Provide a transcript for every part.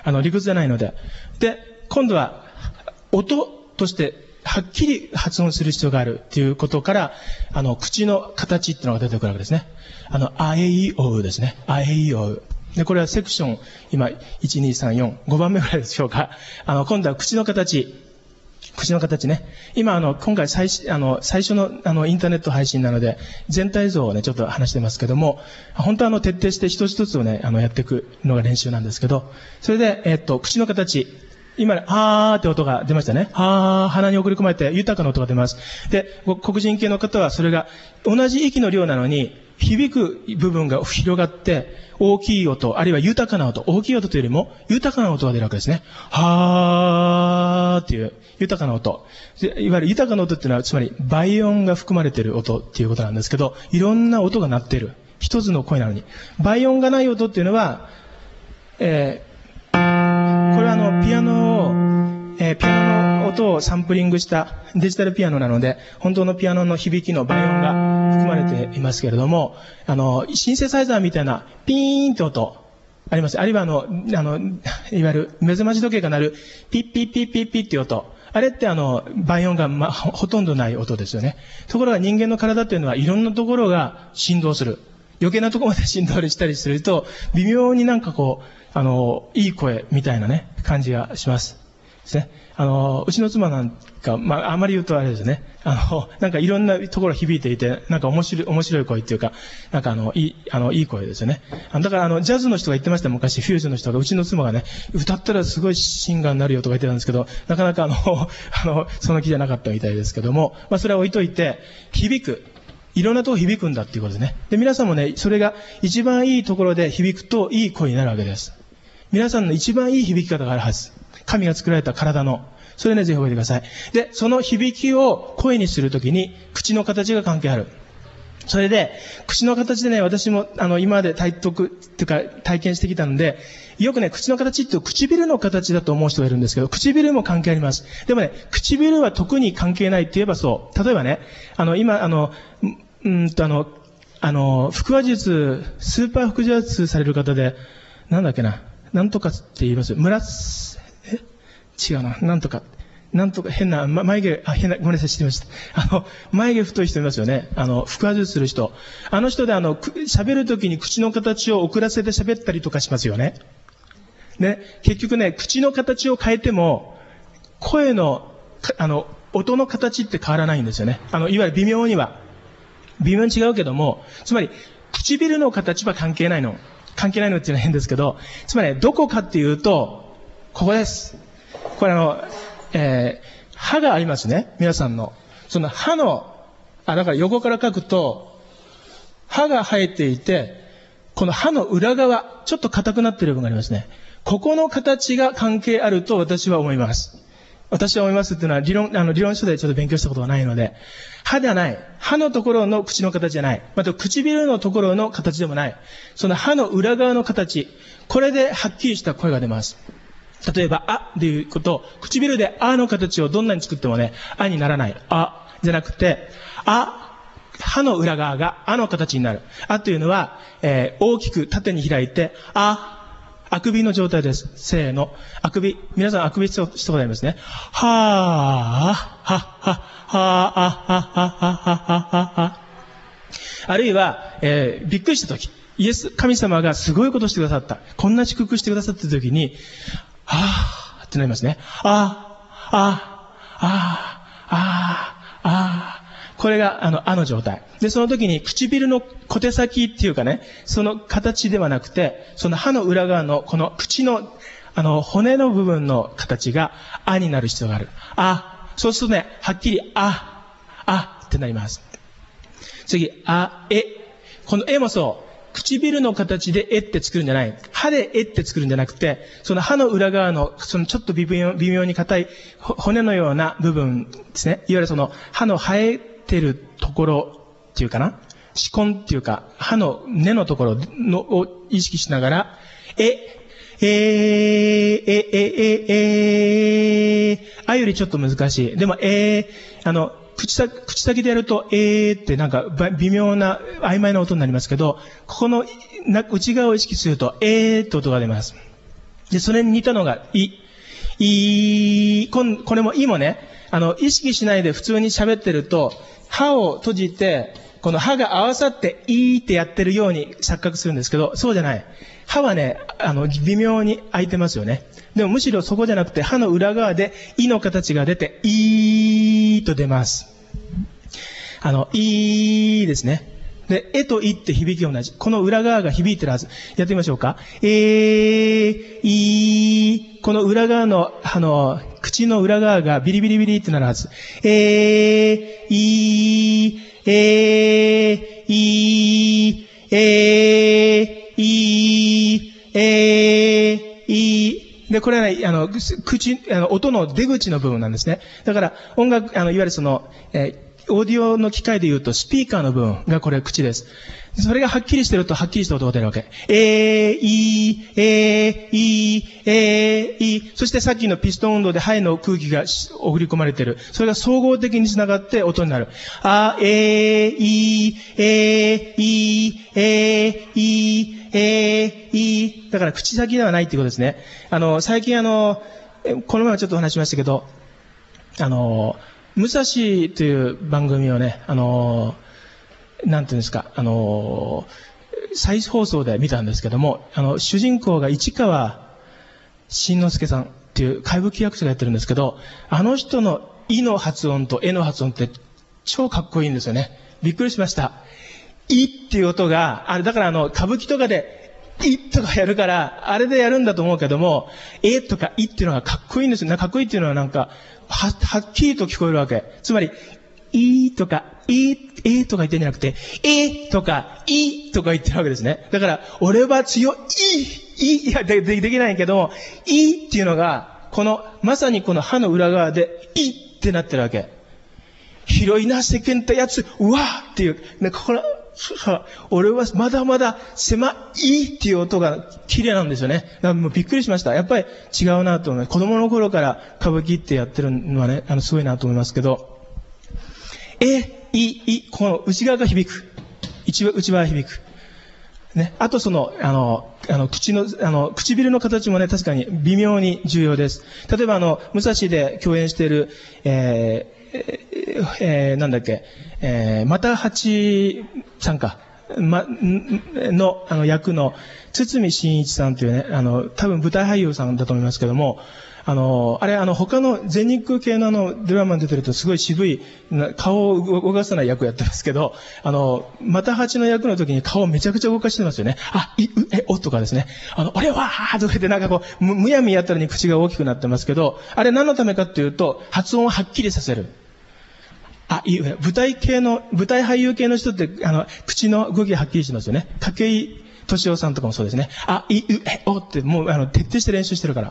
理屈じゃないので。で、今度は、音として、はっきり発音する必要があるっていうことから、口の形っていうのが出てくるわけですね。あえいおうですね。あえいおう。で、これはセクション、今、1、2、3、4、5番目ぐらいでしょうか。今度は口の形。口の形ね。今、今回最初のインターネット配信なので、全体像をね、ちょっと話してますけども、本当は徹底して一つ一つをね、やっていくのが練習なんですけど、それで、口の形。今、はーって音が出ましたね。はー、鼻に送り込まれて豊かな音が出ます。で、黒人系の方はそれが同じ息の量なのに、響く部分が広がって、大きい音、あるいは豊かな音、大きい音というよりも豊かな音が出るわけですね。はーっていう豊かな音。いわゆる豊かな音っていうのは、つまり倍音が含まれている音っていうことなんですけど、いろんな音が鳴っている。一つの声なのに。倍音がない音っていうのは、これはピアノの音をサンプリングしたデジタルピアノなので、本当のピアノの響きの倍音が含まれていますけれども、シンセサイザーみたいなピーンって音あります。あるいはいわゆる目覚まし時計が鳴るピッピッピッピッピッっていう音。あれって倍音がほとんどない音ですよね。ところが人間の体っていうのはいろんなところが振動する。余計なところまで振動したりすると、微妙になんかいい声みたいなね、感じがします。ですね。うちの妻なんか、あまり言うとあれですね。なんかいろんなところ響いていて、なんか面白い声っていうか、なんかいい声ですよね。だからジャズの人が言ってました、昔、フュージョンの人が、うちの妻がね、歌ったらすごいシンガーになるよとか言ってたんですけど、なかなかその気じゃなかったみたいですけども、それは置いといて、響く。いろんなところ響くんだっていうことですね。で、皆さんもね、それが一番いいところで響くといい声になるわけです。皆さんの一番いい響き方があるはず。神が作られた体の。それね、ぜひ覚えてください。で、その響きを声にするときに、口の形が関係ある。それで、口の形でね、私も、今まで体験してきたので、よくね、口の形って唇の形だと思う人がいるんですけど、唇も関係あります。でもね、唇は特に関係ないって言えばそう。例えばね、今、腹話術、スーパー腹話術される方で、なんとかって言います。違うな。なんとか変な、眉毛、ごめんなさい、知ってました。眉毛太い人いますよね。腹話術する人。人で喋るときに口の形を遅らせて喋ったりとかしますよね。ね、結局ね、口の形を変えても、声の、音の形って変わらないんですよね。いわゆる微妙に違うけども、つまり、唇の形は関係ないの。関係ないのっていうのは変ですけど、つまり、どこかっていうと、ここです。これ歯がありますね。皆さんの。その歯の、だから横から書くと、歯が生えていて、この歯の裏側、ちょっと硬くなっている部分がありますね。ここの形が関係あると私は思います。私は思いますっていうのは理論書でちょっと勉強したことがないので、歯ではない。歯のところの口の形じゃない。また唇のところの形でもない。その歯の裏側の形。これではっきりした声が出ます。例えば、あっていうこと、唇であの形をどんなに作ってもね、あにならない。あ、じゃなくて、歯の裏側があの形になる。あというのは、大きく縦に開いて、あくびの状態です。せーの。あくび。皆さんあくびしたことありますね。はー、は、は、は、は。あるいは、びっくりしたとき、神様がすごいことしてくださった。こんな祝福してくださったときに、ってなりますね。これが、の状態。で、その時に唇の小手先っていうかね、その形ではなくて、その歯の裏側の、この口の、骨の部分の形が、になる必要がある。そうするとね、はっきり、ってなります。次、このもそう。唇の形でって作るんじゃない。歯でって作るんじゃなくて、その歯の裏側の、そのちょっと微妙に硬い骨のような部分ですね。いわゆるその歯の生えてるところっていうかな。歯根っていうか、歯の根のところを意識しながら、よりちょっと難しい。でも、口先でやると、ってなんか微妙な曖昧な音になりますけど、ここの内側を意識すると、って音が出ます。 で、それに似たのが、これもいもね、意識しないで普通に喋ってると、歯を閉じて、この歯が合わさって、ってやってるように錯覚するんですけど、そうじゃない。歯はね、微妙に開いてますよね。でもむしろそこじゃなくて、歯の裏側で、の形が出て、と出ます。ですね。で、とって響きが同じ。この裏側が響いてるはず。やってみましょうか。この裏側の、口の裏側がビリビリビリってなるはず。で、これはね、音の出口の部分なんですね。だから、音楽、いわゆるその、オーディオの機械で言うと、スピーカーの部分がこれ口です。それがはっきりしてると、はっきりした音が出るわけ。そしてさっきのピストン運動で肺の空気が送り込まれている。それが総合的につながって音になる。だから口先ではないっていうことですね。最近この前ちょっとお話ししましたけど、武蔵という番組をね、なんていうんですか、再放送で見たんですけども、主人公が市川新之助さんっていう歌舞伎役者がやってるんですけど、あの人のの発音との発音って超かっこいいんですよね。びっくりしました。っていう音が、だから歌舞伎とかで、とかやるから、あれでやるんだと思うけども、とかっていうのがかっこいいんですよ。かっこいいっていうのはなんか、はっきりと聞こえるわけ。つまり、とか、とか言ってんじゃなくて、とか、とか言ってるわけですね。だから、俺は強い、できないけども、っていうのが、まさにこの歯の裏側で、ってなってるわけ。広いな、世間ってやつ、うわーっていう、俺はまだまだ狭いっていう音が綺麗なんですよね。だからもうびっくりしました。やっぱり違うなと思います。子供の頃から歌舞伎ってやってるのはね、すごいなと思いますけど、この内側が響く。内側が響く。ね。あと唇の形もね、確かに微妙に重要です。例えば武蔵で共演している、なんだっけ、又八さんか、役の、堤真一さんというね、多分舞台俳優さんだと思いますけども、他の全日空系のドラマに出てるとすごい渋い、顔を動かさない役をやってますけど、又八の役の時に顔をめちゃくちゃ動かしてますよね。とかですね。俺はとか言ってなんかむやみやったらに口が大きくなってますけど、あれ何のためかっていうと、発音をはっきりさせる。舞台俳優系の人って、口の動きがはっきりしてますよね。筧敏夫さんとかもそうですね。ってもう、徹底して練習してるから。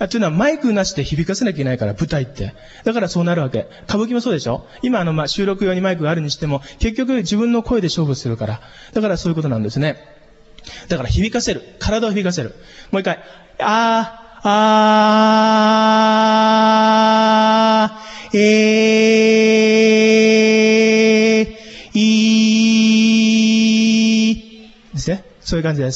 というのはマイクなしで響かせなきゃいけないから、舞台って。だからそうなるわけ。歌舞伎もそうでしょ？今、収録用にマイクがあるにしても、結局自分の声で勝負するから。だからそういうことなんですね。だから響かせる。体を響かせる。もう一回。ですね。そういう感じです。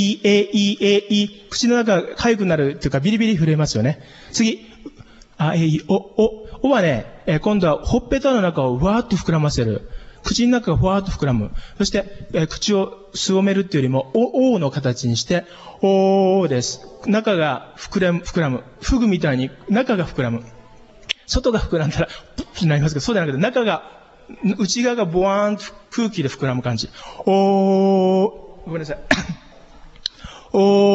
口の中が痒くなるっていうかビリビリ震えますよね。次。おはね、今度はほっぺたの中をわーっと膨らませる。口の中がふわーっと膨らむ。そして、口をすぼめるっていうよりも、おの形にして、おです。中が膨らむ。フグみたいに中が膨らむ。外が膨らんだら、プッとなりますけど、そうじゃなくて、内側がボワーンと空気で膨らむ感じ。ごめんなさい。そ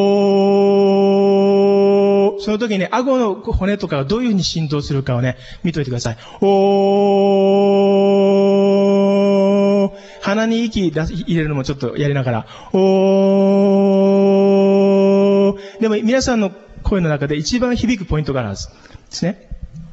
の時にね、顎の骨とかがどういうふうに振動するかをね、見といてください。鼻に息入れるのもちょっとやりながら。でも皆さんの声の中で一番響くポイントがあるはずですね。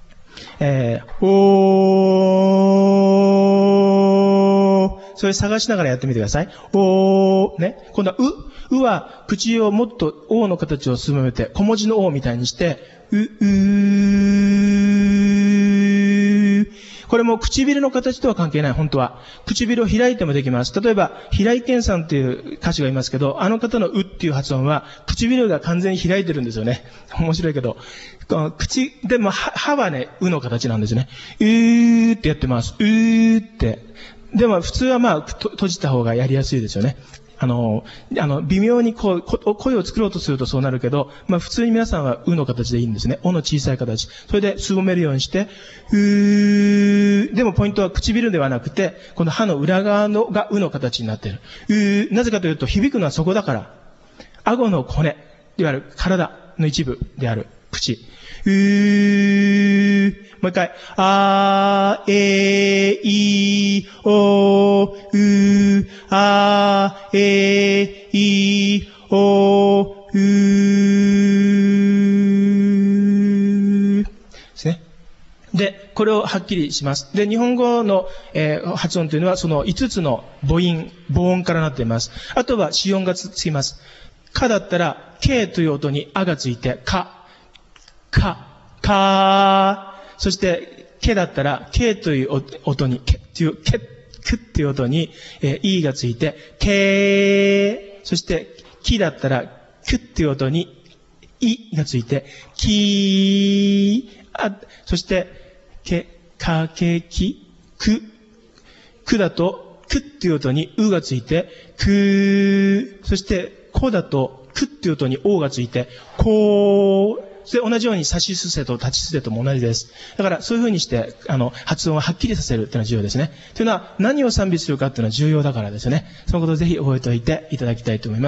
それ探しながらやってみてください。ね。今度はうは口をもっとおの形をすぼめて、小文字のおみたいにして、ここれも唇の形とは関係ない、本当は。唇を開いてもできます。例えば、平井堅さんっていう歌手がいますけど、あの方のうっていう発音は、唇が完全に開いてるんですよね。面白いけど。でも、歯はね、うの形なんですね。うーってやってます。うーって。でも、普通は閉じた方がやりやすいですよね。微妙に声を作ろうとするとそうなるけど、普通に皆さんはうの形でいいんですね。おの小さい形。それで、すぼめるようにして、でもポイントは唇ではなくて、この歯の裏側がうの形になっている。なぜかというと、響くのはそこだから。顎の骨、いわゆる体の一部である口。もう一回。あ、え、い、お、う、あ、え、い、お、う、ですね。で、これをはっきりします。で、日本語の、発音というのはその5つの母音からなっています。あとは子音がつきます。かだったら、けという音にあがついて、か。そして、けだったら、けという音に、くっていう音に、いがついて、け。そして、きだったら、くっていう音に、いがついて、き。そして、かけき、くだと、くっていう音に、うがついて、く。そして、こだと、くっていう音に、おがついて、こう。で、同じように、さしすせと立ちすせとも同じです。だから、そういう風にして、発音をはっきりさせるっていうのは重要ですね。というのは、何を賛美するかっていうのは重要だからですよね。そのことをぜひ覚えておいていただきたいと思います。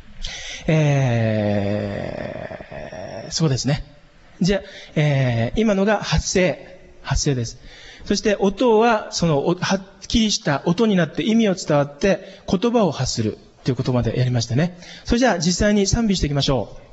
そうですね。じゃあ、今のが発声です。そして、音は、はっきりした音になって意味を伝わって、言葉を発するということまでやりましたね。それじゃあ、実際に賛美していきましょう。